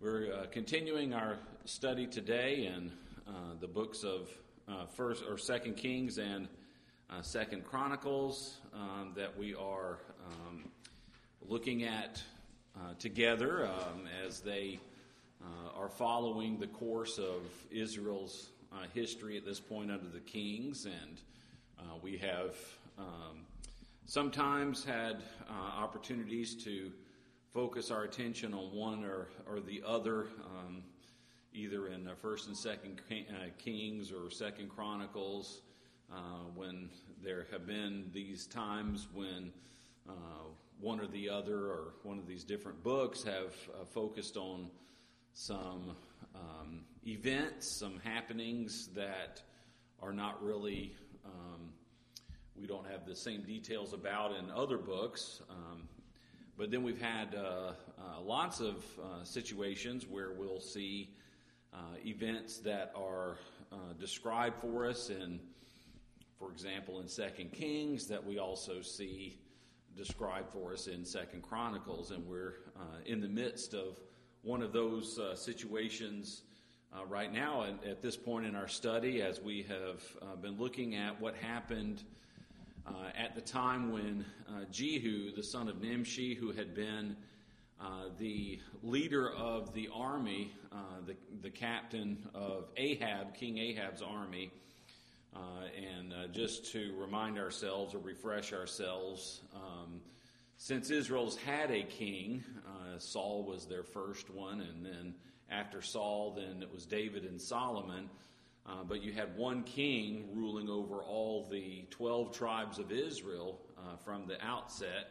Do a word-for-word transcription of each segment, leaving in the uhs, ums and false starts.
We're uh, continuing our study today in uh, the books of uh, First or Second Kings and uh, Second Chronicles um, that we are um, looking at uh, together um, as they uh, are following the course of Israel's uh, history at this point under the kings, and uh, we have um, sometimes had uh, opportunities to focus our attention on one or, or the other, um, either in uh, First and Second uh, Kings or Second Chronicles, uh, when there have been these times when uh, one or the other or one of these different books have uh, focused on some um, events, some happenings that are not really, um, we don't have the same details about in other books. Um, But then we've had uh, uh, lots of uh, situations where we'll see uh, events that are uh, described for us in, for example, in Second Kings, that we also see described for us in Second Chronicles. And we're uh, in the midst of one of those uh, situations uh, right now at, at this point in our study, as we have uh, been looking at what happened Uh, at the time when uh, Jehu, the son of Nimshi, who had been uh, the leader of the army, uh, the, the captain of Ahab, King Ahab's army, uh, and uh, just to remind ourselves or refresh ourselves, um, since Israel's had a king, uh, Saul was their first one, and then after Saul, then it was David and Solomon. Uh, but you had one king ruling over all the twelve tribes of Israel uh, from the outset.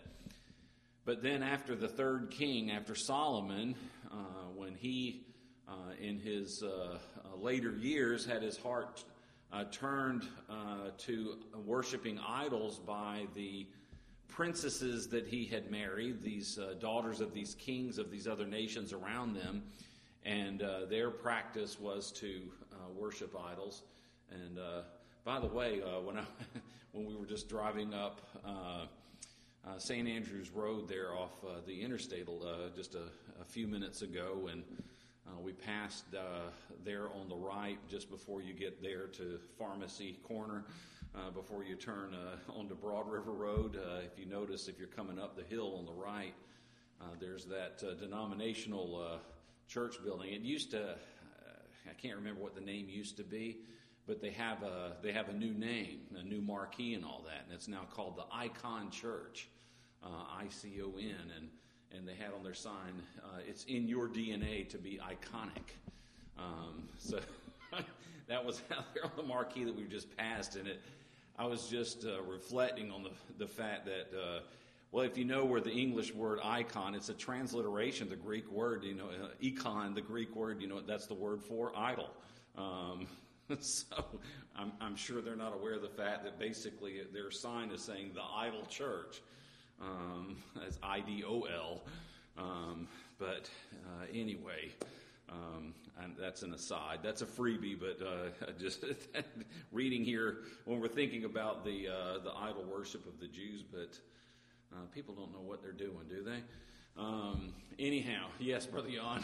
But then after the third king, after Solomon, uh, when he, uh, in his uh, uh, later years, had his heart uh, turned uh, to worshiping idols by the princesses that he had married, these uh, daughters of these kings of these other nations around them, and uh, their practice was to uh, worship idols. And uh, by the way, uh, when I, when we were just driving up uh, uh, Saint Andrews Road there off uh, the interstate uh, just a, a few minutes ago, and uh, we passed uh, there on the right just before you get there to Pharmacy Corner, uh, before you turn uh, onto Broad River Road. Uh, if you notice, if you're coming up the hill on the right, uh, there's that uh, denominational uh, church building. It used to, uh, I can't remember what the name used to be, but they have a they have a new name, a new marquee and all that, and it's now called the Icon Church, uh, I C O N, and and they had on their sign, uh, it's in your D N A to be iconic. Um, so that was out there on the marquee that we just passed, and it. I was just uh, reflecting on the the fact that. Uh, Well, if you know where the English word icon, it's a transliteration of the Greek word, you know, uh, econ, the Greek word, you know, that's the word for idol. Um, so I'm, I'm sure they're not aware of the fact that basically their sign is saying the idol church, um, as I D O L. Um, but uh, anyway, um, and that's an aside. That's a freebie, but uh, just reading here when we're thinking about the uh, the idol worship of the Jews, but. Uh, people don't know what they're doing, do they? Um, anyhow, yes, Brother Jan.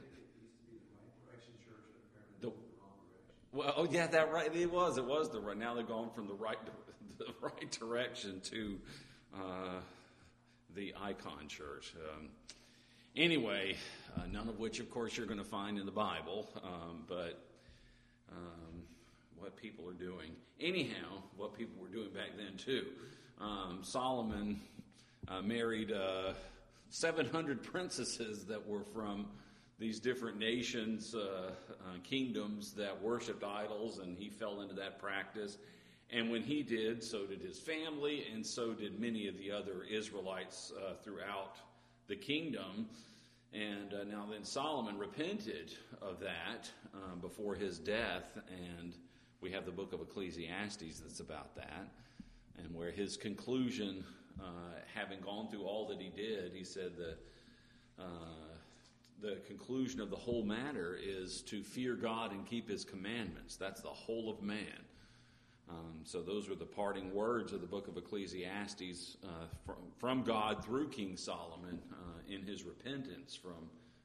The, well, oh yeah, that right. It was. It was the right. Now they've gone from the right, the right direction to uh, the Icon Church. Um, anyway, uh, none of which, of course, you're going to find in the Bible, um, but um, what people are doing. Anyhow, what people were doing back then too. Um, Solomon. Uh, married uh, seven hundred princesses that were from these different nations, uh, uh, kingdoms that worshipped idols, and he fell into that practice. And when he did, so did his family, and so did many of the other Israelites uh, throughout the kingdom. And uh, now then Solomon repented of that uh, before his death, and we have the book of Ecclesiastes that's about that, and where his conclusion... Uh, having gone through all that he did, he said that uh, the conclusion of the whole matter is to fear God and keep his commandments. That's the whole of man. Um, so those were the parting words of the book of Ecclesiastes uh, from, from God through King Solomon uh, in his repentance from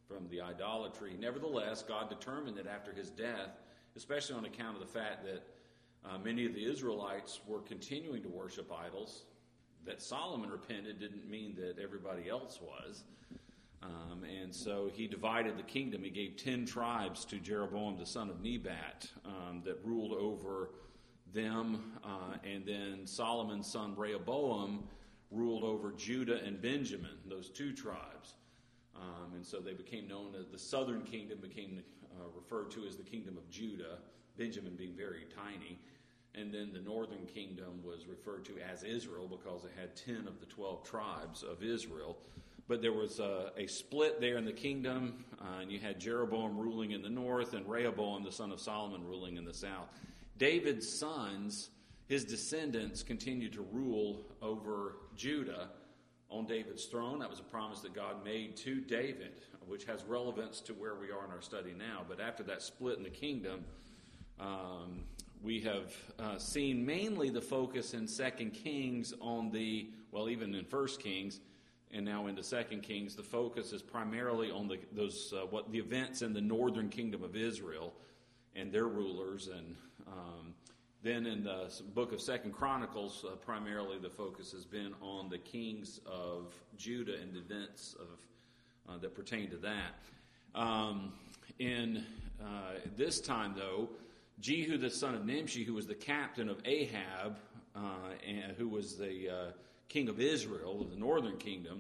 from the idolatry. Nevertheless, God determined that after his death, especially on account of the fact that uh, many of the Israelites were continuing to worship idols, that Solomon repented didn't mean that everybody else was. Um, and so he divided the kingdom. He gave ten tribes to Jeroboam, the son of Nebat, um, that ruled over them. Uh, and then Solomon's son Rehoboam ruled over Judah and Benjamin, those two tribes. Um, and so they became known as the southern kingdom, became uh, referred to as the kingdom of Judah, Benjamin being very tiny. And then the northern kingdom was referred to as Israel because it had ten of the twelve tribes of Israel. But there was a, a split there in the kingdom, uh, and you had Jeroboam ruling in the north and Rehoboam, the son of Solomon, ruling in the south. David's sons, his descendants, continued to rule over Judah on David's throne. That was a promise that God made to David, which has relevance to where we are in our study now. But after that split in the kingdom, um, we have uh, seen mainly the focus in Second Kings on the, well, even in First Kings, and now into Second Kings, the focus is primarily on the those uh, what the events in the northern kingdom of Israel and their rulers, and um, then in the book of Second Chronicles, uh, primarily the focus has been on the kings of Judah and the events of uh, that pertain to that. Um, in uh, this time, though, Jehu the son of Nimshi, who was the captain of Ahab, uh, and who was the uh, king of Israel, of the northern kingdom,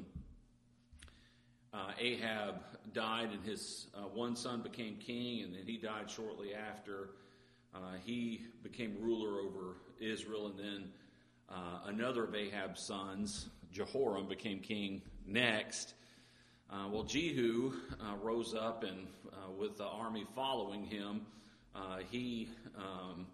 uh, Ahab died, and his uh, one son became king, and then he died shortly after. Uh, he became ruler over Israel, and then uh, another of Ahab's sons, Jehoram, became king next. Uh, well, Jehu uh, rose up, and uh, with the army following him, uh, he um,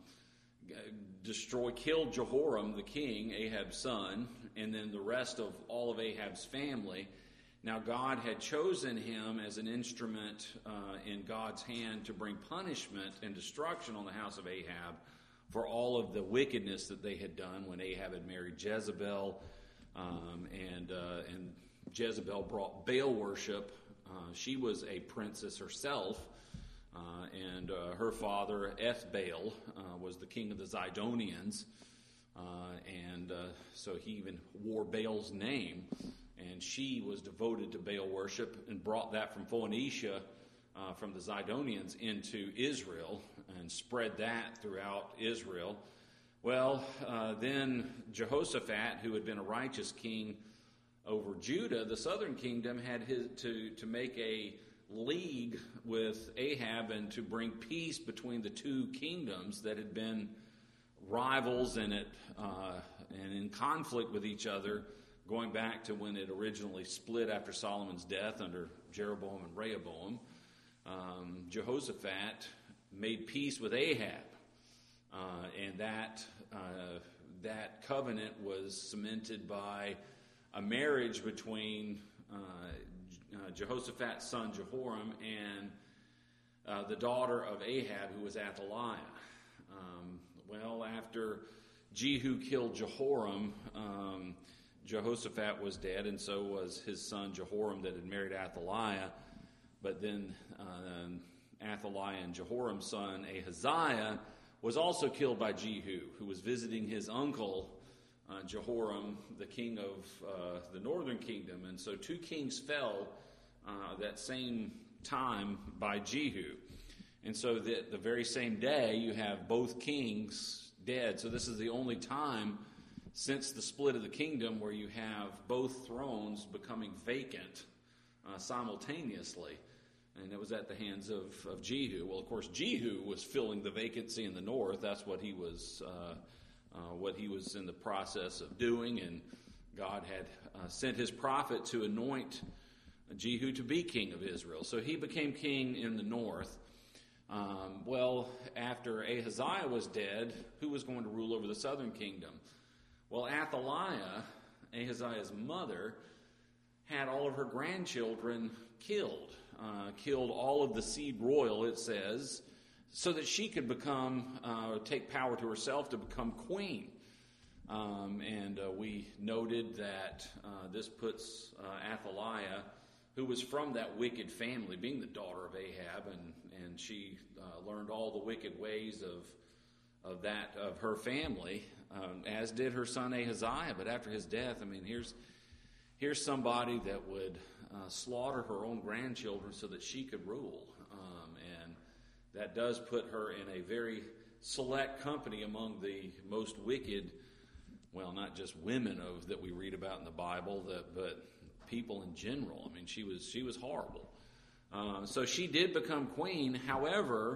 destroyed, killed Jehoram, the king, Ahab's son, and then the rest of all of Ahab's family. Now, God had chosen him as an instrument uh, in God's hand to bring punishment and destruction on the house of Ahab for all of the wickedness that they had done when Ahab had married Jezebel, um, and uh, and Jezebel brought Baal worship. Uh, she was a princess herself, uh, and uh, her father, Ethbaal, uh, was the king of the Zidonians. Uh, and uh, so he even wore Baal's name, and she was devoted to Baal worship and brought that from Phoenicia, uh, from the Zidonians, into Israel and spread that throughout Israel. Well, uh, then Jehoshaphat, who had been a righteous king over Judah, the southern kingdom, had his, to, to make a league with Ahab and to bring peace between the two kingdoms that had been rivals and it uh, and in conflict with each other, going back to when it originally split after Solomon's death under Jeroboam and Rehoboam. Um, Jehoshaphat made peace with Ahab, uh, and that uh, that covenant was cemented by a marriage between uh, uh, Jehoshaphat's son Jehoram and uh, the daughter of Ahab, who was Athaliah. Um, Well, after Jehu killed Jehoram, um, Jehoshaphat was dead, and so was his son Jehoram that had married Athaliah. But then uh, Athaliah and Jehoram's son Ahaziah was also killed by Jehu, who was visiting his uncle uh, Jehoram, the king of uh, the northern kingdom. And so two kings fell uh, that same time by Jehu. And so the, the very same day, you have both kings dead. So this is the only time since the split of the kingdom where you have both thrones becoming vacant uh, simultaneously. And it was at the hands of, of Jehu. Well, of course, Jehu was filling the vacancy in the north. That's what he was, uh, uh, what he was in the process of doing. And God had uh, sent his prophet to anoint Jehu to be king of Israel. So he became king in the north. Um, well, after Ahaziah was dead, who was going to rule over the southern kingdom? Well, Athaliah, Ahaziah's mother, had all of her grandchildren killed, uh, killed all of the seed royal, it says, so that she could become, uh, take power to herself to become queen. Um, and uh, we noted that uh, this puts uh, Athaliah who was from that wicked family, being the daughter of Ahab, and, and she uh, learned all the wicked ways of of that of her family, um, as did her son Ahaziah. But after his death, I mean, here's here's somebody that would uh, slaughter her own grandchildren so that she could rule, um, and that does put her in a very select company among the most wicked. Well, not just women of that we read about in the Bible, that, but people in general. I mean, she was she was horrible. Uh, so she did become queen. However,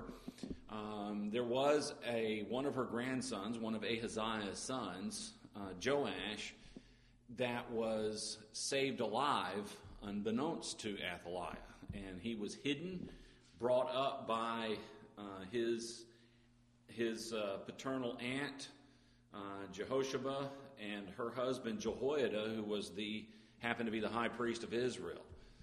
um, there was a one of her grandsons, one of Ahaziah's sons, uh, Joash, that was saved alive unbeknownst to Athaliah, and he was hidden, brought up by uh, his his uh, paternal aunt uh, Jehosheba and her husband Jehoiada, who was the happened to be the high priest of Israel.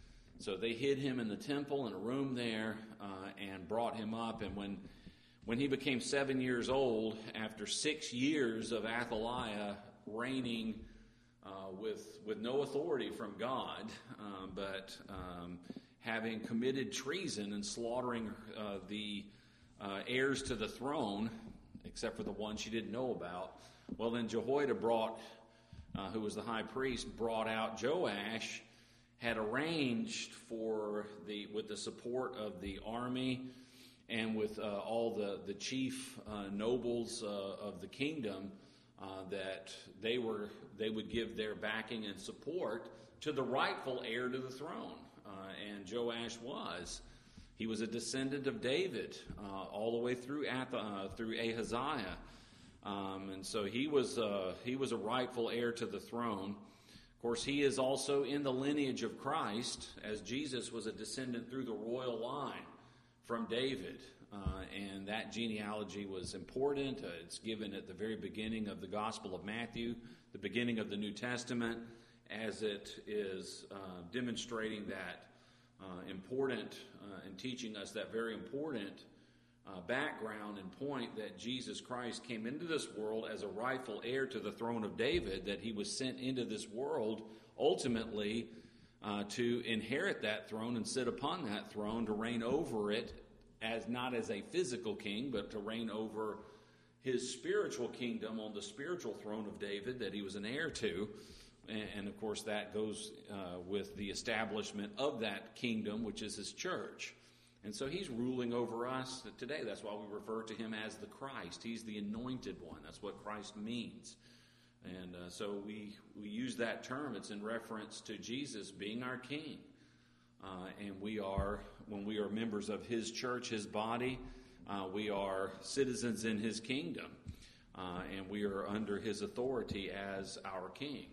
So they hid him in the temple in a room there uh, and brought him up. And when when he became seven years old, after six years of Athaliah reigning uh, with with no authority from God, um, but um, having committed treason and slaughtering uh, the uh, heirs to the throne, except for the one she didn't know about, well, then Jehoiada brought, uh, who was the high priest, brought out Joash, had arranged for the with the support of the army and with uh, all the the chief uh, nobles uh, of the kingdom uh, that they were they would give their backing and support to the rightful heir to the throne, uh, and Joash was he was a descendant of David uh, all the way through Ath- uh, through Ahaziah, um, and so he was uh, he was a rightful heir to the throne. Of course, he is also in the lineage of Christ, as Jesus was a descendant through the royal line from David. Uh, and that genealogy was important. Uh, it's given at the very beginning of the Gospel of Matthew, the beginning of the New Testament, as it is uh, demonstrating that uh, important uh, and teaching us that very important Uh, background and point that Jesus Christ came into this world as a rightful heir to the throne of David, that he was sent into this world ultimately uh, to inherit that throne and sit upon that throne, to reign over it, as not as a physical king, but to reign over his spiritual kingdom on the spiritual throne of David that he was an heir to. And, and of course that goes uh, with the establishment of that kingdom, which is his church. And so he's ruling over us today. That's why we refer to him as the Christ. He's the anointed one. That's what Christ means. And uh, so we, we use that term. It's in reference to Jesus being our king. Uh, and we are, when we are members of his church, his body, uh, we are citizens in his kingdom. Uh, and we are under his authority as our king.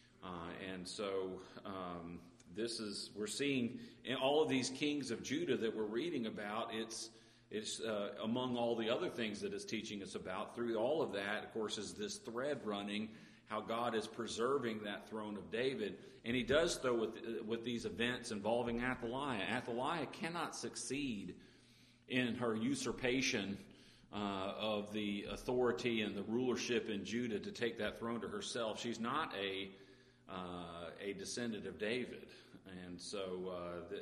Uh, and so... Um, This is, we're seeing in all of these kings of Judah that we're reading about, it's it's uh, among all the other things that it's teaching us about. Through all of that, of course, is this thread running, how God is preserving that throne of David. And he does so with, with these events involving Athaliah. Athaliah cannot succeed in her usurpation uh, of the authority and the rulership in Judah to take that throne to herself. She's not a, uh, a descendant of David. And so, uh, the,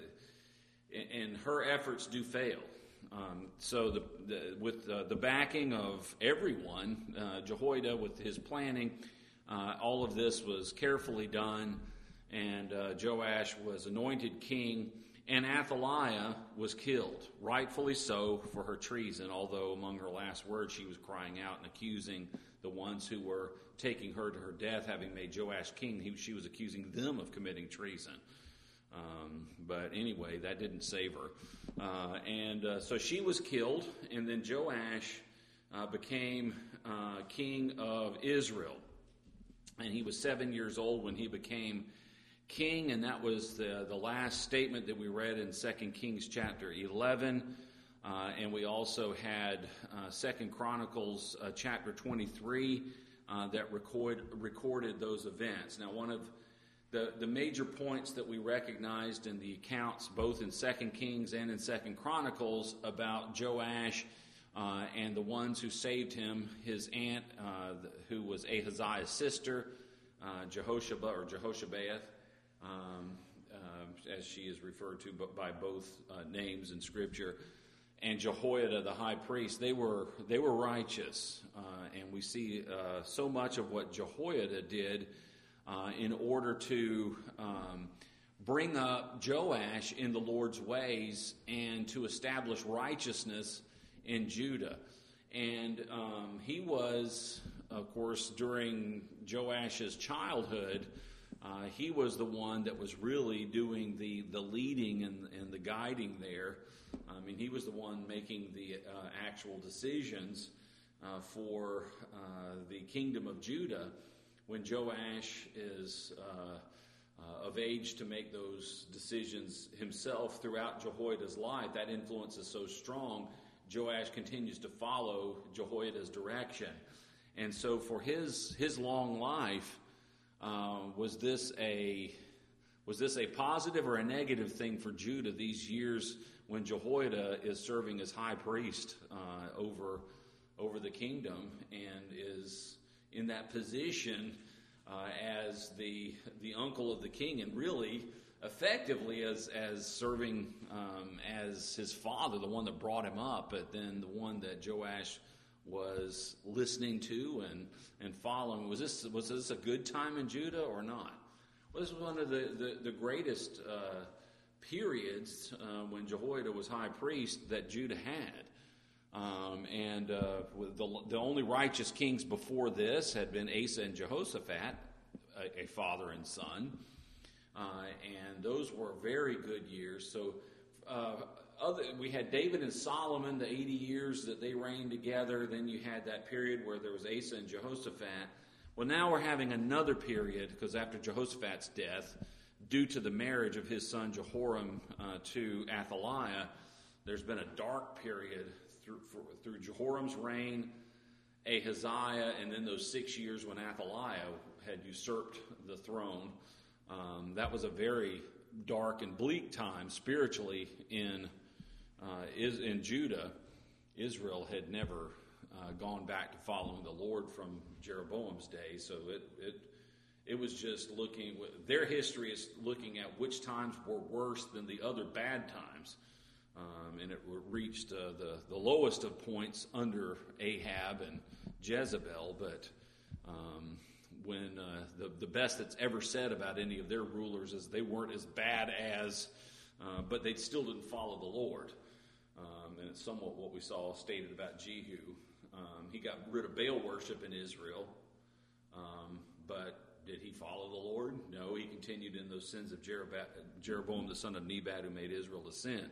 and her efforts do fail. Um, so, the, the, with uh, the backing of everyone, uh, Jehoiada with his planning, uh, all of this was carefully done, and uh, Joash was anointed king, and Athaliah was killed, rightfully so, for her treason. Although among her last words, she was crying out and accusing the ones who were taking her to her death, having made Joash king. He, she was accusing them of committing treason. Um, but anyway, that didn't save her. Uh, and uh, so she was killed, and then Joash uh, became uh, king of Israel. And he was seven years old when he became king, and that was the, the last statement that we read in Second Kings chapter eleven. Uh, and we also had uh, Second Chronicles uh, chapter twenty-three uh, that record, recorded those events. Now, one of The, the major points that we recognized in the accounts, both in Second Kings and in Second Chronicles, about Joash uh, and the ones who saved him, his aunt, uh, who was Ahaziah's sister, uh, Jehosheba or Jehoshabeath. Um, uh, as she is referred to by both uh, names in Scripture, and Jehoiada, the high priest, they were they were righteous, uh, and we see uh, so much of what Jehoiada did uh, in order to um, bring up Joash in the Lord's ways and to establish righteousness in Judah. And um, he was, of course, during Joash's childhood, uh, he was the one that was really doing the, the leading and, and the guiding there. I mean, he was the one making the uh, actual decisions uh, for uh, the kingdom of Judah. When Joash is uh, uh, of age to make those decisions himself throughout Jehoiada's life, that influence is so strong, Joash continues to follow Jehoiada's direction. And so for his his long life, uh, was this a was this a positive or a negative thing for Judah these years when Jehoiada is serving as high priest uh, over over the kingdom and is in that position uh, as the the uncle of the king, and really effectively as as serving um, as his father, the one that brought him up, but then the one that Joash was listening to and and following. Was this was this a good time in Judah or not? Well, this was one of the the, the greatest uh, periods uh, when Jehoiada was high priest that Judah had. Um, and uh, the, the only righteous kings before this had been Asa and Jehoshaphat, a, a father and son. Uh, and those were very good years. So uh, other, we had David and Solomon, the eighty years that they reigned together. Then you had that period where there was Asa and Jehoshaphat. Well, now we're having another period, because after Jehoshaphat's death, due to the marriage of his son Jehoram uh, to Athaliah, there's been a dark period through, for, through Jehoram's reign, Ahaziah, and then those six years when Athaliah had usurped the throne. Um, that was a very dark and bleak time spiritually in uh, is in Judah. Israel had never uh, gone back to following the Lord from Jeroboam's day, so it it it was just looking. Their history is looking at which times were worse than the other bad times, um, and it reached uh, the the lowest of points under Ahab and Jezebel, but. Um, when uh, the, the best that's ever said about any of their rulers is they weren't as bad as, uh, but they still didn't follow the Lord. Um, and it's somewhat what we saw stated about Jehu. Um, he got rid of Baal worship in Israel, um, but did he follow the Lord? No, he continued in those sins of Jeroboam, the son of Nebat, who made Israel to sin.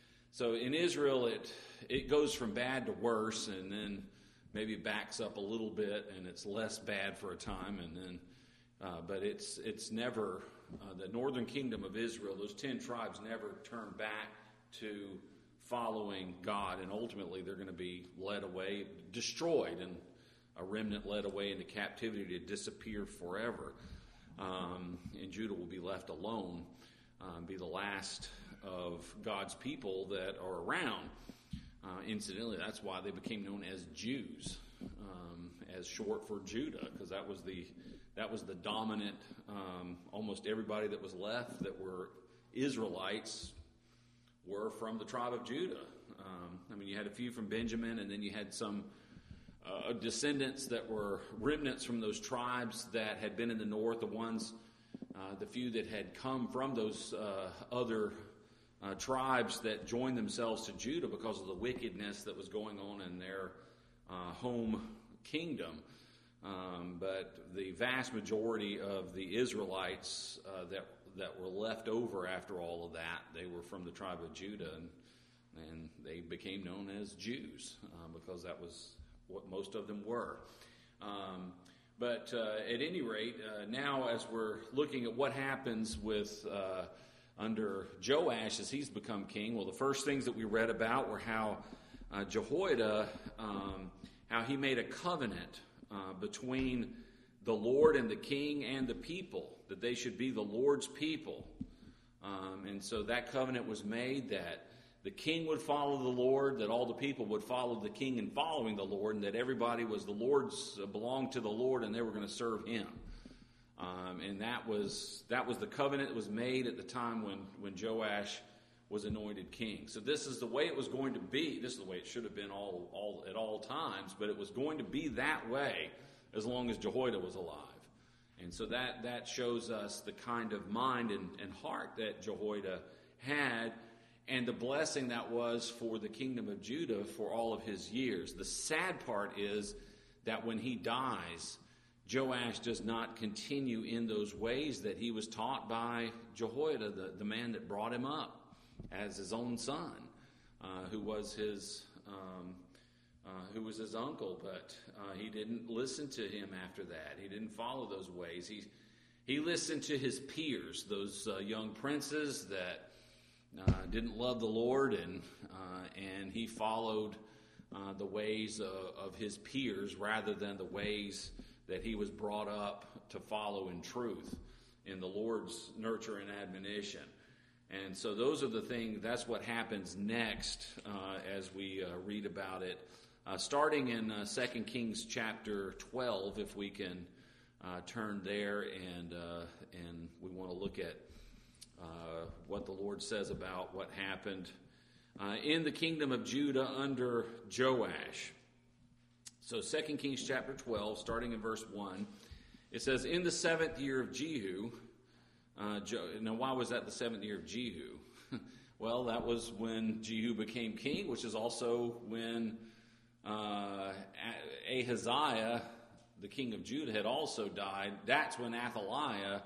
So in Israel, it it goes from bad to worse, and then maybe backs up a little bit, and it's less bad for a time, and then, uh, but it's it's never uh, the northern kingdom of Israel. Those ten tribes never turn back to following God, and ultimately they're going to be led away, destroyed, and a remnant led away into captivity to disappear forever. Um, and Judah will be left alone, um, be the last of God's people that are around. Uh, incidentally, that's why they became known as Jews, um, as short for Judah, because that was the that was the dominant. Um, almost everybody that was left that were Israelites were from the tribe of Judah. Um, I mean, you had a few from Benjamin, and then you had some uh, descendants that were remnants from those tribes that had been in the north. The ones, uh, the few that had come from those uh, other. Uh, tribes that joined themselves to Judah because of the wickedness that was going on in their uh, home kingdom. Um, but the vast majority of the Israelites uh, that that were left over after all of that, they were from the tribe of Judah, and, and they became known as Jews uh, because that was what most of them were. Um, but uh, at any rate, uh, now as we're looking at what happens with uh, under Joash as he's become king, well, the first things that we read about were how uh, Jehoiada, um, how he made a covenant uh, between the Lord and the king and the people, that they should be the Lord's people. Um, and so that covenant was made that the king would follow the Lord, that all the people would follow the king in following the Lord, and that everybody was the Lord's, uh, belonged to the Lord, and they were going to serve him. Um, and that was that was the covenant that was made at the time when, when Joash was anointed king. So this is the way it was going to be. This is the way it should have been all, all at all times, but it was going to be that way as long as Jehoiada was alive. And so that, that shows us the kind of mind and, and heart that Jehoiada had, and the blessing that was for the kingdom of Judah for all of his years. The sad part is that when he dies, Joash does not continue in those ways that he was taught by Jehoiada, the, the man that brought him up as his own son, uh, who was his um, uh, who was his uncle, but uh, he didn't listen to him after that. He didn't follow those ways. He he listened to his peers, those uh, young princes that uh, didn't love the Lord, and uh, and he followed uh, the ways of, of his peers rather than the ways that he was brought up to follow in truth, in the Lord's nurture and admonition. And so those are the things, that's what happens next uh, as we uh, read about it. Uh, starting in uh, Second Kings chapter twelve, if we can uh, turn there, and uh, and we want to look at uh, what the Lord says about what happened uh, in the kingdom of Judah under Joash. So Second Kings chapter twelve, starting in verse one, it says, in the seventh year of Jehu, uh, Jo- now why was that the seventh year of Jehu? Well, that was when Jehu became king, which is also when uh, Ahaziah, the king of Judah, had also died. That's when Athaliah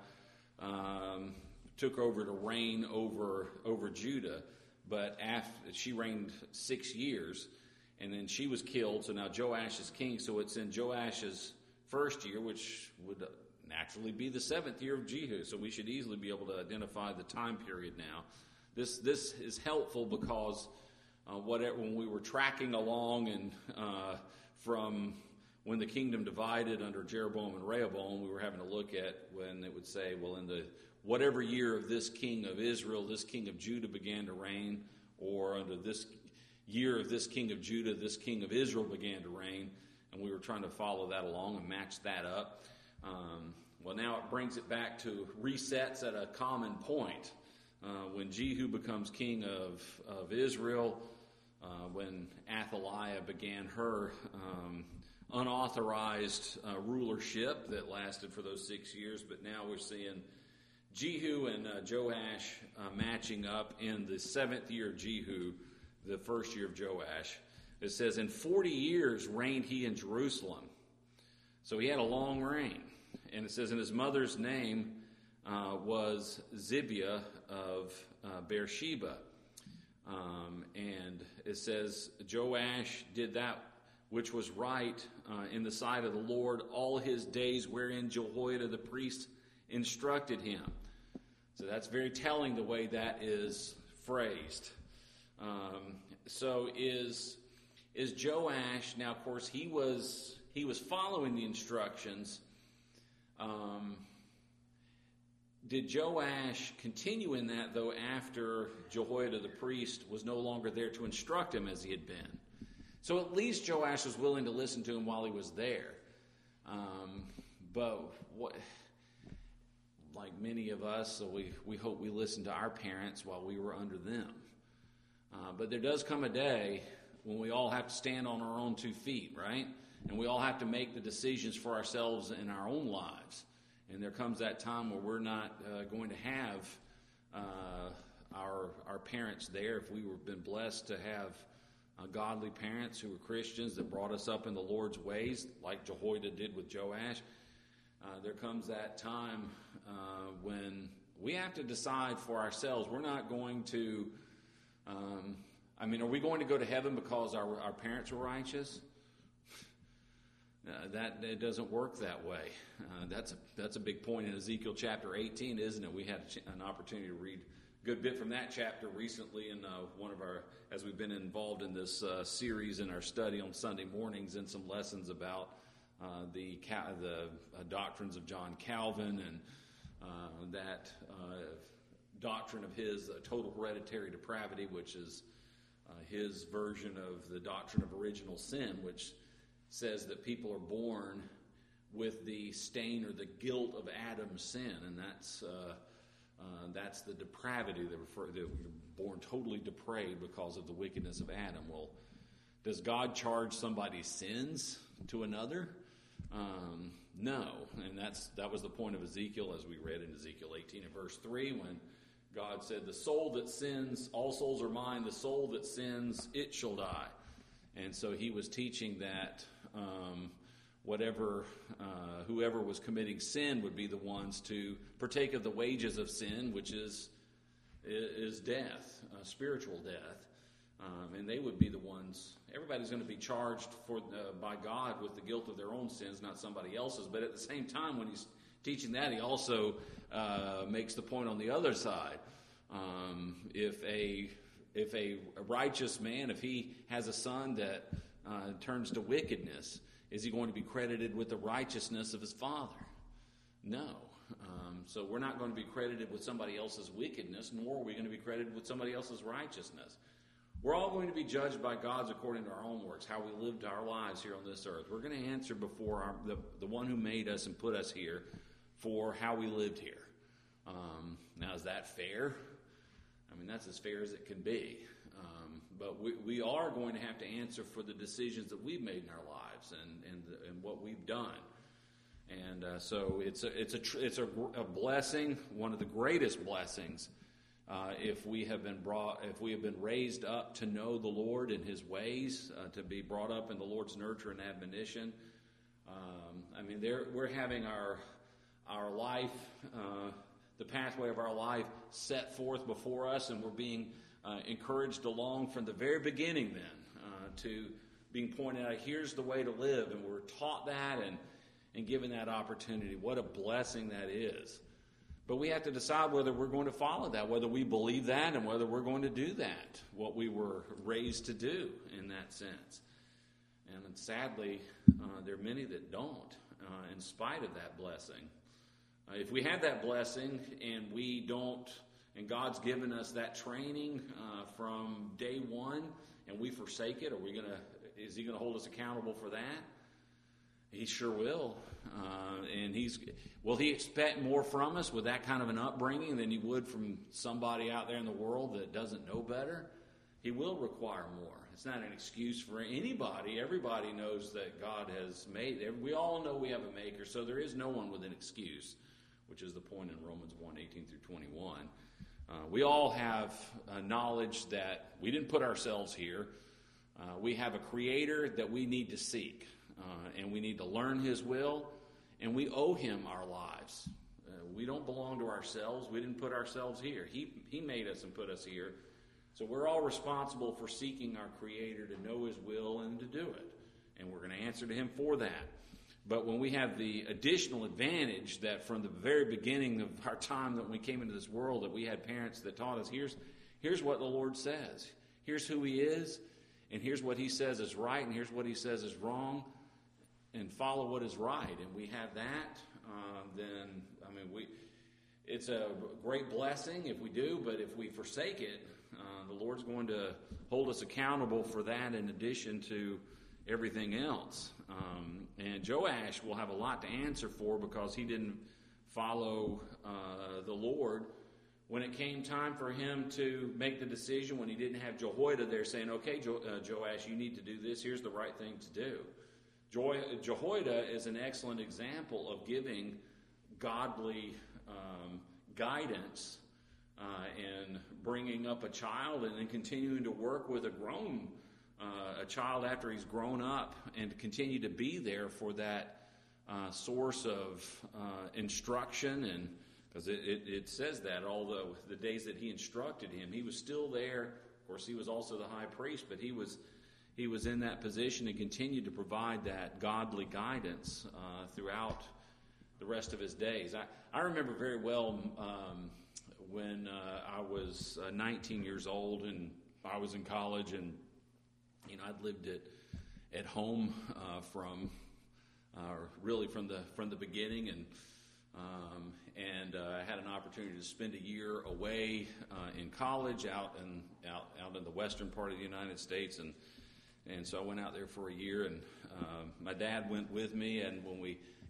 um, took over to reign over, over Judah, but after, she reigned six years. And then she was killed, so now Joash is king. So it's in Joash's first year, which would naturally be the seventh year of Jehu. So we should easily be able to identify the time period now. This this is helpful because uh, whatever, when we were tracking along and uh, from when the kingdom divided under Jeroboam and Rehoboam, we were having to look at when it would say, well, in the whatever year of this king of Israel, this king of Judah began to reign, or under this year of this king of Judah, this king of Israel began to reign, and we were trying to follow that along and match that up. Um, well, now it brings it back to resets at a common point. Uh, when Jehu becomes king of, of Israel, uh, when Athaliah began her um, unauthorized uh, rulership that lasted for those six years, but now we're seeing Jehu and uh, Joash uh, matching up in the seventh year of Jehu, the first year of Joash. It says, in forty years reigned he in Jerusalem. So he had a long reign. And it says, in his mother's name uh, was Zibiah of uh, Beersheba. Um, and it says, Joash did that which was right uh, in the sight of the Lord all his days, wherein Jehoiada the priest instructed him. So that's very telling the way that is phrased. Um, so is is Joash now? Of course, he was he was following the instructions. Um, did Joash continue in that though after Jehoiada the priest was no longer there to instruct him as he had been? So at least Joash was willing to listen to him while he was there. Um, but what? Like many of us, so we we hope we listened to our parents while we were under them. Uh, but there does come a day when we all have to stand on our own two feet, right? And we all have to make the decisions for ourselves in our own lives. And there comes that time where we're not uh, going to have uh, our our parents there. If we were been blessed to have uh, godly parents who were Christians that brought us up in the Lord's ways, like Jehoiada did with Joash, uh, there comes that time uh, when we have to decide for ourselves. We're not going to Um, I mean, are we going to go to heaven because our, our parents were righteous? Uh, that it doesn't work that way. Uh, that's a, that's a big point in Ezekiel chapter eighteen, isn't it? We had a ch- an opportunity to read a good bit from that chapter recently in uh, one of our, as we've been involved in this uh, series in our study on Sunday mornings, and some lessons about uh, the the uh, doctrines of John Calvin and uh, that. Uh, doctrine of his uh, total hereditary depravity, which is uh, his version of the doctrine of original sin, which says that people are born with the stain or the guilt of Adam's sin, and that's uh, uh, that's the depravity that refer that we're born totally depraved because of the wickedness of Adam. Well, does God charge somebody's sins to another? Um, no, and that's that was the point of Ezekiel, as we read in Ezekiel eighteen and verse three, when God said, "The soul that sins, all souls are mine. The soul that sins, it shall die." And so he was teaching that um, whatever, uh, whoever was committing sin would be the ones to partake of the wages of sin, which is is death, uh, spiritual death, um, and they would be the ones. Everybody's going to be charged for uh, by God with the guilt of their own sins, not somebody else's. But at the same time, when he's teaching that, he also uh, makes the point on the other side. Um, if a if a righteous man, if he has a son that uh, turns to wickedness, is he going to be credited with the righteousness of his father? No. Um, so we're not going to be credited with somebody else's wickedness, nor are we going to be credited with somebody else's righteousness. We're all going to be judged by God's according to our own works, how we lived our lives here on this earth. We're going to answer before our, the, the one who made us and put us here for how we lived here. Um, now, is that fair? I mean, that's as fair as it can be. Um, but we, we are going to have to answer for the decisions that we've made in our lives and and, the, and what we've done. And uh, so it's a it's a it's a, a blessing, one of the greatest blessings, uh, if we have been brought, if we have been raised up to know the Lord and His ways, uh, to be brought up in the Lord's nurture and admonition. Um, I mean, there we're having our our life. Uh, the pathway of our life set forth before us, and we're being uh, encouraged along from the very beginning then uh, to being pointed out, here's the way to live, and we're taught that and, and given that opportunity. What a blessing that is. But we have to decide whether we're going to follow that, whether we believe that, and whether we're going to do that, what we were raised to do in that sense. And sadly, uh, there are many that don't, uh, in spite of that blessing. Uh, if we have that blessing and we don't, and God's given us that training uh, from day one, and we forsake it, are we going to? Is He going to hold us accountable for that? He sure will. Uh, and He's will He expect more from us with that kind of an upbringing than He would from somebody out there in the world that doesn't know better? He will require more. It's not an excuse for anybody. Everybody knows that God has made. We all know we have a Maker, so there is no one with an excuse, which is the point in Romans one, eighteen through twenty-one. Uh, we all have uh, knowledge that we didn't put ourselves here. Uh, we have a Creator that we need to seek, uh, and we need to learn His will, and we owe Him our lives. Uh, we don't belong to ourselves. We didn't put ourselves here. He, he made us and put us here. So we're all responsible for seeking our Creator to know His will and to do it, and we're going to answer to Him for that. But when we have the additional advantage that from the very beginning of our time that we came into this world, that we had parents that taught us, here's, here's what the Lord says. Here's who He is, and here's what He says is right, and here's what He says is wrong, and follow what is right. And we have that, uh, then, I mean, we it's a great blessing if we do, but if we forsake it, uh, the Lord's going to hold us accountable for that in addition to everything else. Um, and Joash will have a lot to answer for because he didn't follow uh, the Lord when it came time for him to make the decision, when he didn't have Jehoiada there saying, okay, jo- uh, Joash, you need to do this. Here's the right thing to do. Jo- Jehoiada is an excellent example of giving godly um, guidance uh, in bringing up a child and then continuing to work with a grown Uh, a child after he's grown up, and to continue to be there for that uh, source of uh, instruction. And because it, it, it says that, although the days that he instructed him, he was still there. Of course, he was also the high priest, but he was he was in that position and continued to provide that godly guidance uh, throughout the rest of his days. I, I remember very well um, when uh, I was uh, nineteen years old and I was in college, and you know, I'd lived at at home uh, from, uh, really from the from the beginning, and um, and uh, I had an opportunity to spend a year away uh, in college out in out out in the western part of the United States, and and so I went out there for a year, and uh, my dad went with me, and when we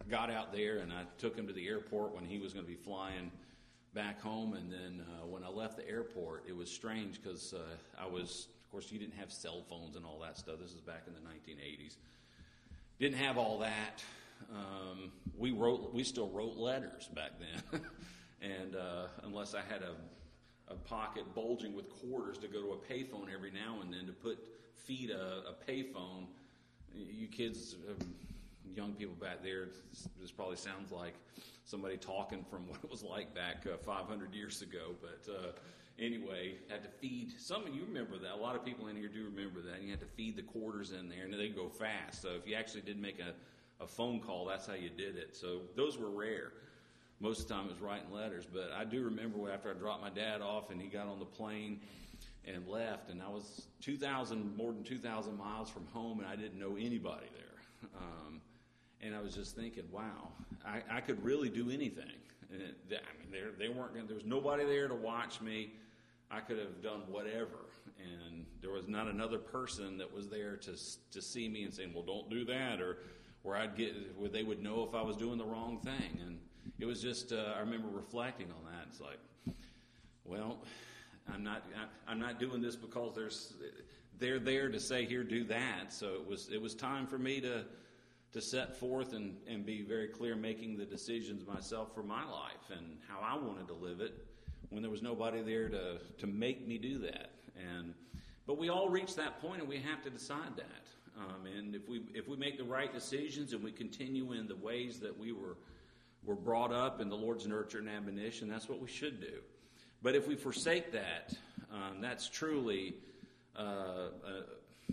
got out there, and I took him to the airport when he was going to be flying back home. And then uh, when I left the airport, it was strange because uh, I was, of course, you didn't have cell phones and all that stuff. This is back in the nineteen eighties. Didn't have all that. Um, we wrote, we still wrote letters back then, and uh, unless I had a, a pocket bulging with quarters to go to a payphone every now and then to put feed a, a payphone. You kids, um, young people back there, this probably sounds like somebody talking from what it was like back uh, five hundred years ago. But uh, anyway, had to feed. Some of you remember that. A lot of people in here do remember that. You had to feed the quarters in there, and they go fast. So if you actually did make a a phone call, that's how you did it. So those were rare. Most of the time it was writing letters. But I do remember after I dropped my dad off and he got on the plane and left, and I was two thousand, more than two thousand miles from home, and I didn't know anybody there. Um, and I was just thinking, wow, I, I could really do anything. And it, I mean, there they weren't gonna, there was nobody there to watch me. I could have done whatever, and there was not another person that was there to to see me and saying, well, don't do that, or where I'd get, where they would know if I was doing the wrong thing. And it was just, uh, I remember reflecting on that. It's like, well, I'm not, I'm not doing this because there's, they're there to say, here, do that. So it was, it was time for me to, to set forth and, and be very clear, making the decisions myself for my life and how I wanted to live it when there was nobody there to, to make me do that. And, but we all reach that point, and we have to decide that. Um, and if we if we make the right decisions and we continue in the ways that we were were brought up in the Lord's nurture and admonition, that's what we should do. But if we forsake that, um, that's truly uh, uh,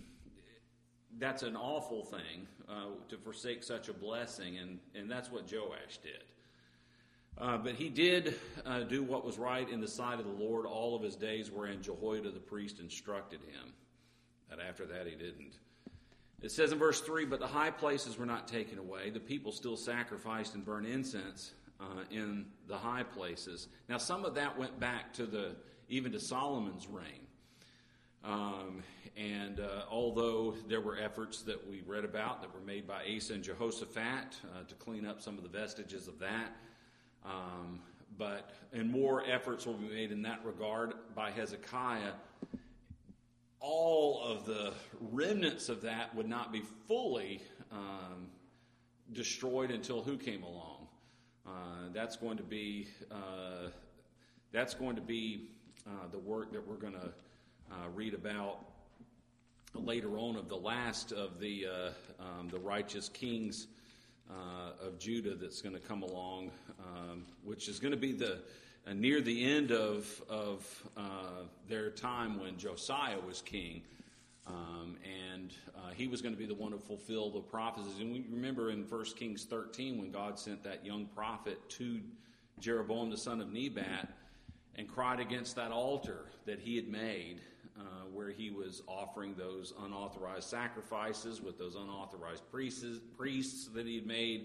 that's an awful thing uh, to forsake such a blessing, and, and that's what Joash did. Uh, but he did uh, do what was right in the sight of the Lord all of his days, wherein Jehoiada the priest instructed him. But after that, he didn't. It says in verse three, but the high places were not taken away. The people still sacrificed and burned incense uh, in the high places. Now, some of that went back to the even to Solomon's reign. Um, and uh, although there were efforts that we read about that were made by Asa and Jehoshaphat uh, to clean up some of the vestiges of that, um, but and more efforts will be made in that regard by Hezekiah. All of the remnants of that would not be fully um, destroyed until who came along? Uh, that's going to be uh, that's going to be uh, the work that we're going to uh, read about later on of the last of the uh, um, the righteous kings uh, of Judah that's going to come along, um, which is going to be the Uh, near the end of of uh, their time when Josiah was king, um, and uh, he was going to be the one to fulfill the prophecies. And we remember in First Kings thirteen when God sent that young prophet to Jeroboam the son of Nebat and cried against that altar that he had made, uh, where he was offering those unauthorized sacrifices with those unauthorized priests, priests that he had made.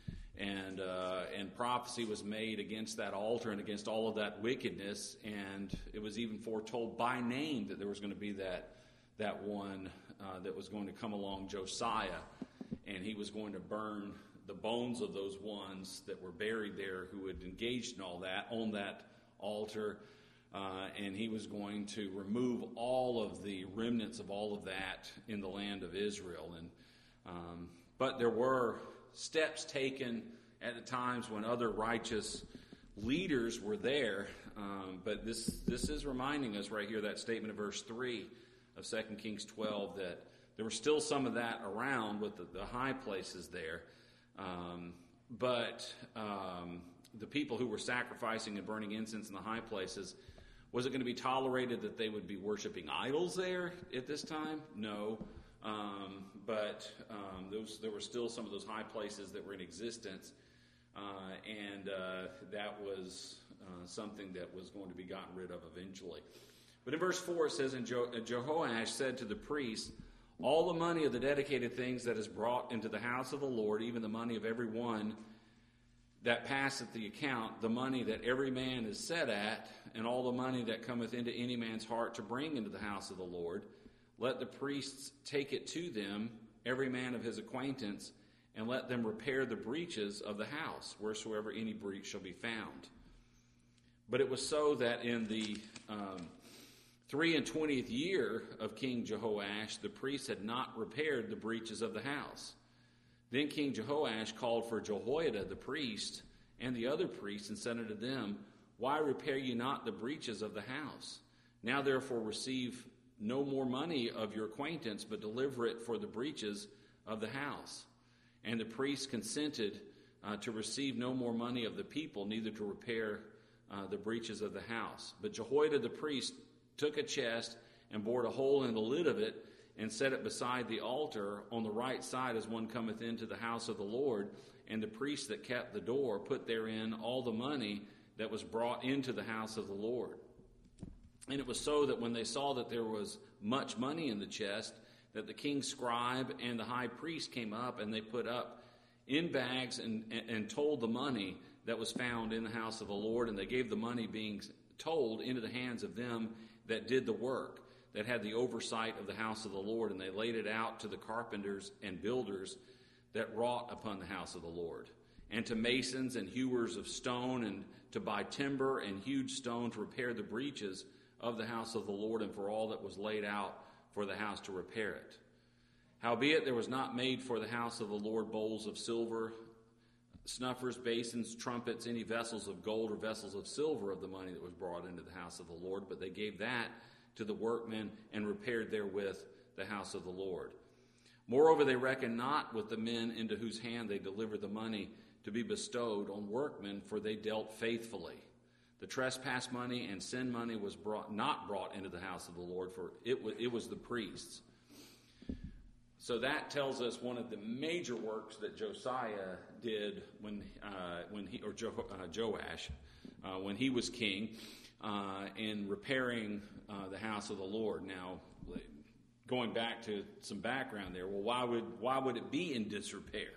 And uh, and prophecy was made against that altar and against all of that wickedness, and it was even foretold by name that there was going to be that that one uh, that was going to come along, Josiah, and he was going to burn the bones of those ones that were buried there who had engaged in all that on that altar, uh, and he was going to remove all of the remnants of all of that in the land of Israel. And um, but there were steps taken at the times when other righteous leaders were there. Um, but this this is reminding us right here, that statement of verse three of Second Kings twelve, that there was still some of that around with the, the high places there. Um, but um, the people who were sacrificing and burning incense in the high places, was it going to be tolerated that they would be worshiping idols there at this time? No. Um, but um, those, there were still some of those high places that were in existence, uh, and uh, that was uh, something that was going to be gotten rid of eventually. But in verse four it says, and Je- Jehoash said to the priests, all the money of the dedicated things that is brought into the house of the Lord, even the money of every one that passeth the account, the money that every man is set at, and all the money that cometh into any man's heart to bring into the house of the Lord, let the priests take it to them, every man of his acquaintance, and let them repair the breaches of the house, wheresoever any breach shall be found. But it was so that in the um, three and twentieth year of King Jehoash, the priests had not repaired the breaches of the house. Then King Jehoash called for Jehoiada the priest and the other priests, and said unto them, Why repair ye not the breaches of the house? Now therefore receive no more money of your acquaintance, but deliver it for the breaches of the house. And the priests consented uh, to receive no more money of the people, neither to repair uh, the breaches of the house. But Jehoiada the priest took a chest and bored a hole in the lid of it, and set it beside the altar on the right side as one cometh into the house of the Lord. And the priests that kept the door put therein all the money that was brought into the house of the Lord. And it was so that when they saw that there was much money in the chest, that the king's scribe and the high priest came up, and they put up in bags and, and, and told the money that was found in the house of the Lord. And they gave the money being told into the hands of them that did the work, that had the oversight of the house of the Lord. And they laid it out to the carpenters and builders that wrought upon the house of the Lord, and to masons and hewers of stone, and to buy timber and hewed stone to repair the breaches of the house of the Lord, and for all that was laid out for the house to repair it. Howbeit there was not made for the house of the Lord bowls of silver, snuffers, basins, trumpets, any vessels of gold or vessels of silver of the money that was brought into the house of the Lord, but they gave that to the workmen, and repaired therewith the house of the Lord. Moreover, they reckoned not with the men into whose hand they delivered the money to be bestowed on workmen, for they dealt faithfully. The trespass money and sin money was brought, not brought into the house of the Lord, for it was, it was the priests. So that tells us one of the major works that Josiah did when uh, when he or jo, uh, Joash uh, when he was king uh, in repairing uh, the house of the Lord. Now, going back to some background there, well, why would why would it be in disrepair?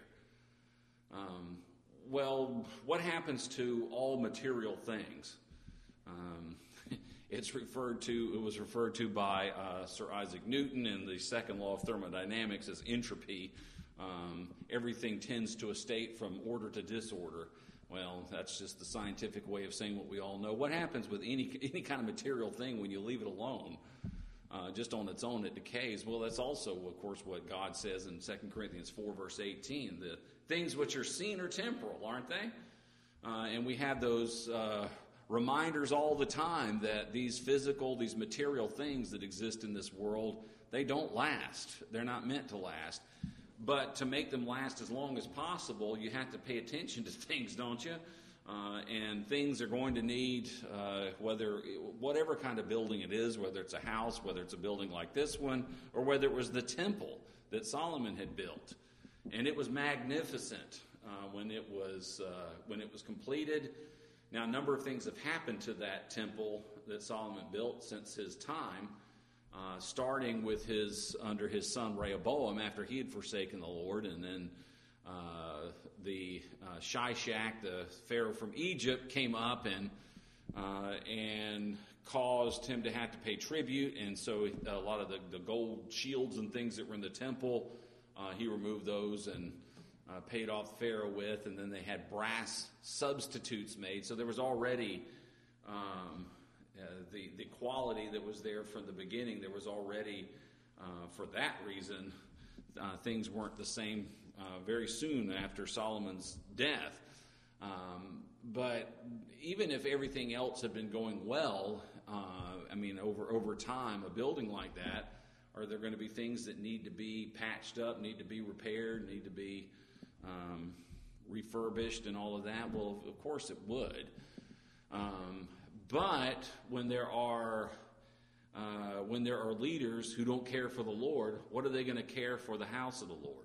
Um, well, what happens to all material things? Um, it's referred to. It was referred to by uh, Sir Isaac Newton in the second law of thermodynamics as entropy. Um, everything tends to a state from order to disorder. Well, that's just the scientific way of saying what we all know. What happens with any any kind of material thing when you leave it alone? Uh, just on its own, it decays. Well, that's also, of course, what God says in Second Corinthians four, verse eighteen. The things which are seen are temporal, aren't they? Uh, and we have those uh, reminders all the time that these physical, these material things that exist in this world, they don't last. They're not meant to last. But to make them last as long as possible, you have to pay attention to things, don't you? Uh, and things are going to need, uh, whether whatever kind of building it is, whether it's a house, whether it's a building like this one, or whether it was the temple that Solomon had built, and it was magnificent uh, when it was uh, when it was completed. Now, a number of things have happened to that temple that Solomon built since his time, uh, starting with his under his son Rehoboam after he had forsaken the Lord, and then. Uh, the uh, Shishak, the Pharaoh from Egypt, came up and uh, and caused him to have to pay tribute, and so a lot of the, the gold shields and things that were in the temple, uh, he removed those and uh, paid off Pharaoh with, and then they had brass substitutes made. So there was already um, uh, the the quality that was there from the beginning. There was already, uh, for that reason, uh, things weren't the same. Uh, very soon after Solomon's death. Um, but even if everything else had been going well, uh, I mean, over, over time, a building like that, are there going to be things that need to be patched up, need to be repaired, need to be um, refurbished and all of that? Well, of course it would. Um, but when there are uh, when there are leaders who don't care for the Lord, what are they going to care for the house of the Lord?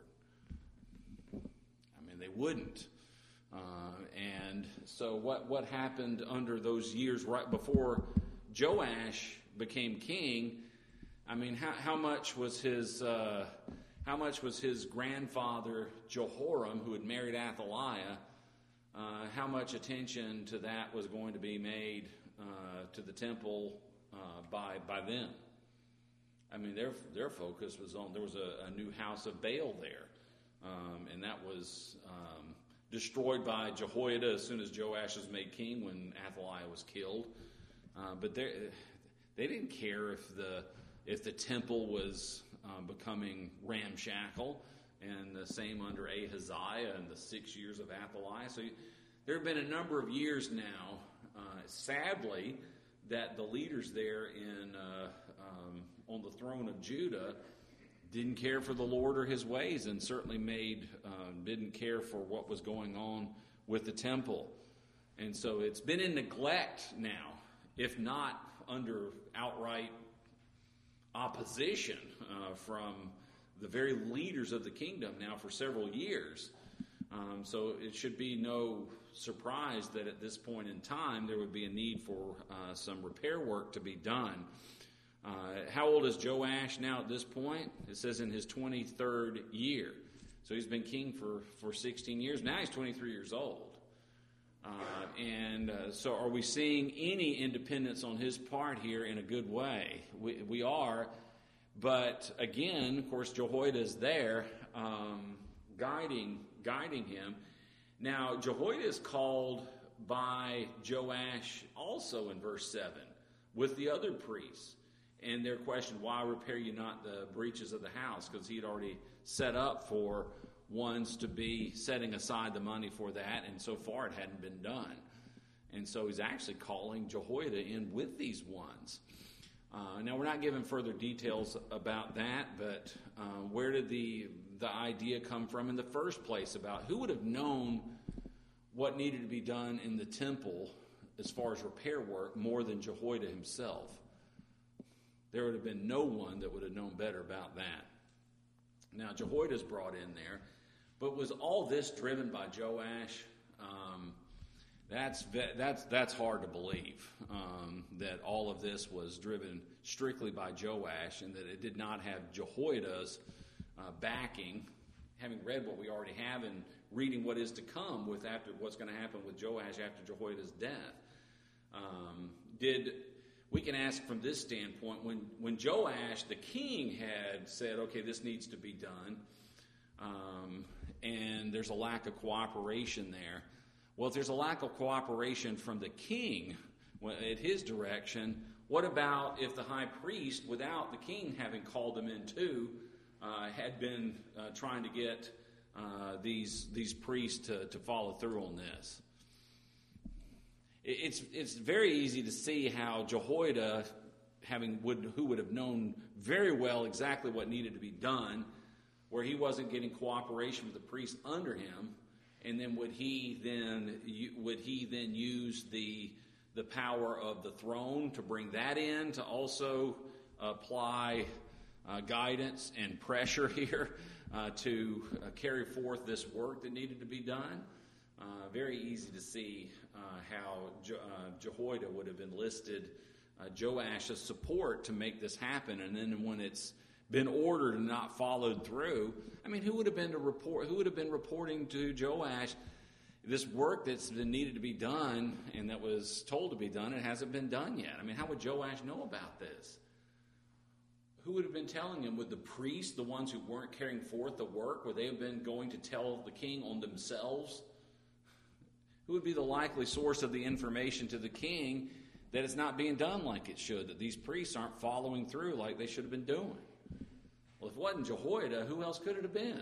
They wouldn't. Uh, and so what, what happened under those years right before Joash became king, I mean, how, how much was his uh, how much was his grandfather Jehoram, who had married Athaliah, uh, how much attention to that was going to be made uh, to the temple uh, by by them? I mean, their their focus was on, there was a, a new house of Baal there. um, and that was um, destroyed by Jehoiada as soon as Joash was made king when Athaliah was killed. Uh, but they they didn't care if the if the temple was uh, becoming ramshackle, and the same under Ahaziah and the six years of Athaliah. So there have been a number of years now, uh, sadly, that the leaders there in uh, um, on the throne of Judah didn't care for the Lord or his ways, and certainly made uh, didn't care for what was going on with the temple. And so it's been in neglect now, if not under outright opposition uh, from the very leaders of the kingdom now for several years. Um, so it should be no surprise that at this point in time there would be a need for uh, some repair work to be done. Uh, how old is Joash now at this point? It says in his twenty-third year. So he's been king for, for sixteen years. Now he's twenty-three years old. Uh, and uh, so are we seeing any independence on his part here in a good way? We, we are. But again, of course, Jehoiada is there um, guiding, guiding him. Now, Jehoiada is called by Joash also in verse seven with the other priests. And their question, why repair you not the breaches of the house? Because he had already set up for ones to be setting aside the money for that, and so far it hadn't been done. And so he's actually calling Jehoiada in with these ones. Uh, now, we're not given further details about that, but uh, where did the the idea come from in the first place about who would have known what needed to be done in the temple as far as repair work more than Jehoiada himself? There would have been no one that would have known better about that. Now, Jehoiada's brought in there, but was all this driven by Joash? Um, that's that's that's hard to believe, um, that all of this was driven strictly by Joash, and that it did not have Jehoiada's uh, backing. Having read what we already have and reading what is to come with after what's going to happen with Joash after Jehoiada's death, um, did. We can ask from this standpoint, when, when Joash, the king, had said, okay, this needs to be done, um, and there's a lack of cooperation there. Well, if there's a lack of cooperation from the king at his direction, what about if the high priest, without the king having called him in too, uh, had been uh, trying to get uh, these, these priests to, to follow through on this? It's it's very easy to see how Jehoiada, having would who would have known very well exactly what needed to be done, where he wasn't getting cooperation with the priests under him, and then would he then would he then use the the power of the throne to bring that in to also apply uh, guidance and pressure here uh, to uh, carry forth this work that needed to be done? Uh, very easy to see uh, how Je- uh, Jehoiada would have enlisted uh, Joash's support to make this happen, and then when it's been ordered and not followed through, I mean, who would have been to report? Who would have been reporting to Joash this work that's been needed to be done and that was told to be done? It hasn't been done yet. I mean, how would Joash know about this? Who would have been telling him? Would the priests, the ones who weren't carrying forth the work, would they have been going to tell the king on themselves? Who would be the likely source of the information to the king that it's not being done like it should, that these priests aren't following through like they should have been doing? Well, if it wasn't Jehoiada, who else could it have been?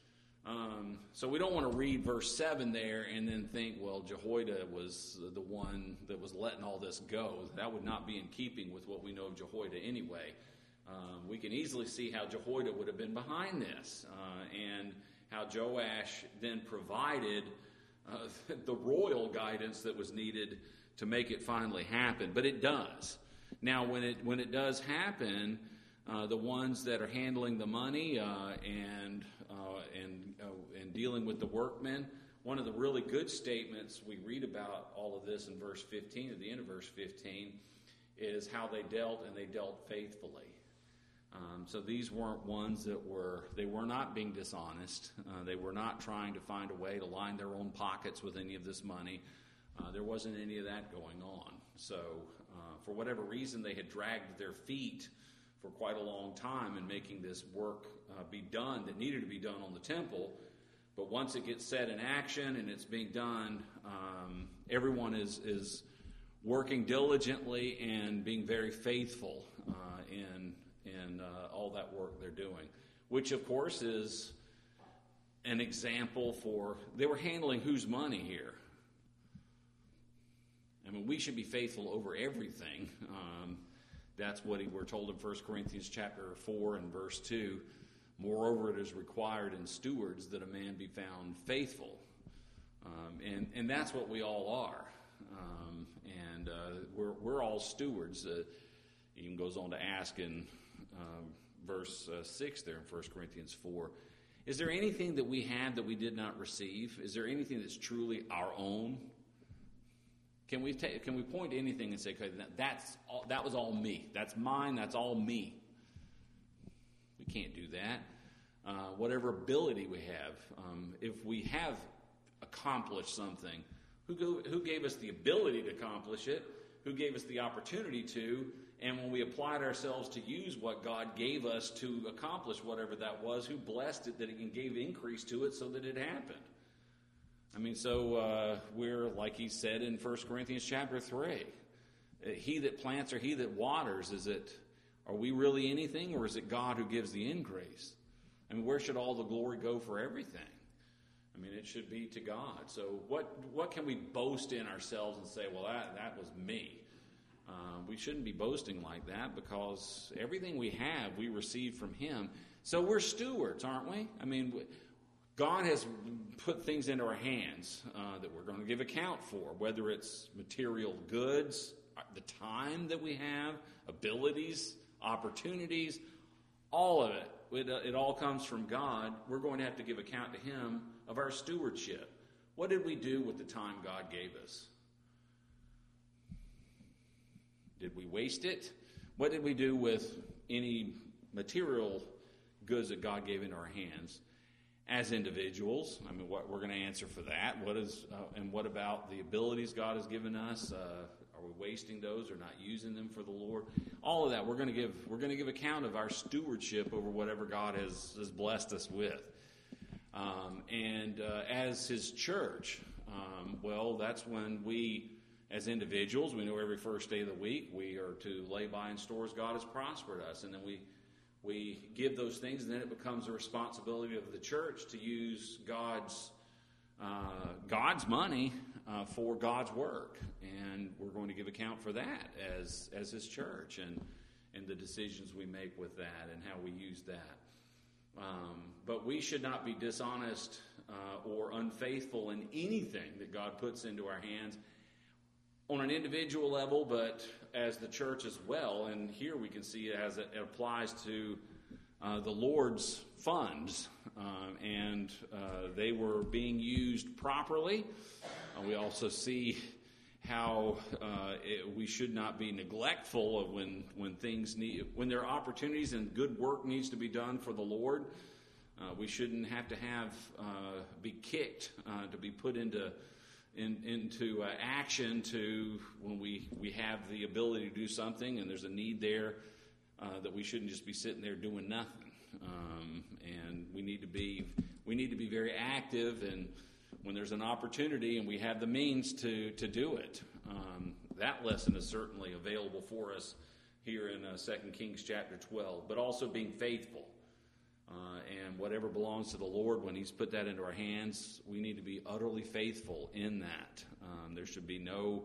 Um, so we don't want to read verse seven there and then think, well, Jehoiada was the one that was letting all this go. That would not be in keeping with what we know of Jehoiada anyway. Um, we can easily see how Jehoiada would have been behind this, uh, and how Joash then provided Uh, the royal guidance that was needed to make it finally happen. But it does. Now, when it when it does happen, uh, the ones that are handling the money uh, and uh, and uh, and dealing with the workmen, one of the really good statements we read about all of this in verse fifteen, at the end of verse fifteen, is how they dealt, and they dealt faithfully. Um, so these weren't ones that were, they were not being dishonest. Uh, they were not trying to find a way to line their own pockets with any of this money. Uh, there wasn't any of that going on. So uh, for whatever reason, they had dragged their feet for quite a long time in making this work uh, be done that needed to be done on the temple. But once it gets set in action and it's being done, um, everyone is is working diligently and being very faithful uh, in in uh, all that work they're doing, which of course is an example for, they were handling whose money here? I mean, we should be faithful over everything. Um, that's what he, we're told in First Corinthians chapter four and verse two. Moreover, it is required in stewards that a man be found faithful. Um, and, and that's what we all are. Um, and uh, we're, we're all stewards. Uh, he even goes on to ask in uh, verse uh, six there in First Corinthians four, is there anything that we have that we did not receive? Is there anything that's truly our own? Can we take, can we point to anything and say, okay, that, that's all, that was all me. That's mine. That's all me. We can't do that. Uh, whatever ability we have, um, if we have accomplished something, who go, who gave us the ability to accomplish it? Who gave us the opportunity to? And when we applied ourselves to use what God gave us to accomplish whatever that was, who blessed it that He gave increase to it so that it happened? I mean, so uh, we're, like he said in First Corinthians chapter three, he that plants or he that waters, is it, are we really anything, or is it God who gives the increase? I mean, where should all the glory go for everything? I mean, it should be to God. So what what can we boast in ourselves and say, well, that, that was me? Uh, we shouldn't be boasting like that, because everything we have, we receive from Him. So we're stewards, aren't we? I mean, God has put things into our hands uh, that we're going to give account for, whether it's material goods, the time that we have, abilities, opportunities, all of it. It, uh, it all comes from God. We're going to have to give account to Him of our stewardship. What did we do with the time God gave us? Did we waste it? What did we do with any material goods that God gave into our hands? As individuals, I mean, what we're going to answer for that. What is, uh, and what about the abilities God has given us? Uh, are we wasting those or not using them for the Lord? All of that, we're going to give. We're going to give account of our stewardship over whatever God has, has blessed us with. Um, and uh, as His church, um, well, that's when we, as individuals, we know every first day of the week we are to lay by in stores God has prospered us, and then we. We give those things, and then it becomes a responsibility of the church to use God's uh, God's money uh, for God's work, and we're going to give account for that as as His church, and and the decisions we make with that, and how we use that. Um, but we should not be dishonest uh, or unfaithful in anything that God puts into our hands, on an individual level, but as the church as well. And here we can see it as it applies to uh, the Lord's funds, um, and uh, they were being used properly. Uh, we also see how uh, it, we should not be neglectful of when when things need, when there are opportunities and good work needs to be done for the Lord. Uh, we shouldn't have to have uh, be kicked uh, to be put into In, into uh, action to when we, we have the ability to do something and there's a need there, uh, that we shouldn't just be sitting there doing nothing. Um, and we need to be we need to be very active, and when there's an opportunity and we have the means to to do it. Um, that lesson is certainly available for us here in uh, Second Kings chapter twelve, but also being faithful. Uh, and whatever belongs to the Lord, when He's put that into our hands, we need to be utterly faithful in that. Um, there should be no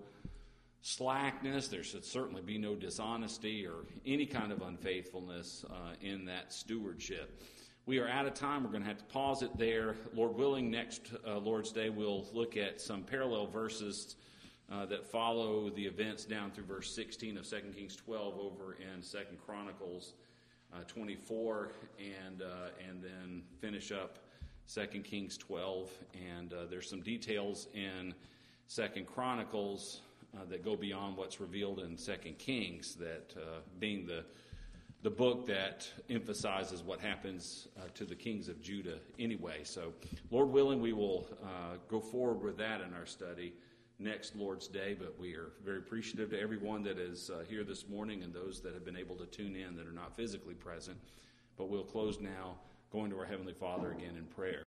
slackness. There should certainly be no dishonesty or any kind of unfaithfulness uh, in that stewardship. We are out of time. We're going to have to pause it there. Lord willing, next uh, Lord's Day, we'll look at some parallel verses uh, that follow the events down through verse sixteen of Second Kings twelve over in Second Chronicles Uh, twenty-four, and uh, and then finish up Second Kings twelve. And uh, there's some details in Second Chronicles uh, that go beyond what's revealed in Second Kings, that uh, being the the book that emphasizes what happens uh, to the kings of Judah anyway. So, Lord willing, we will uh, go forward with that in our study next Lord's Day, but we are very appreciative to everyone that is uh, here this morning and those that have been able to tune in that are not physically present. But we'll close now, going to our Heavenly Father again in prayer.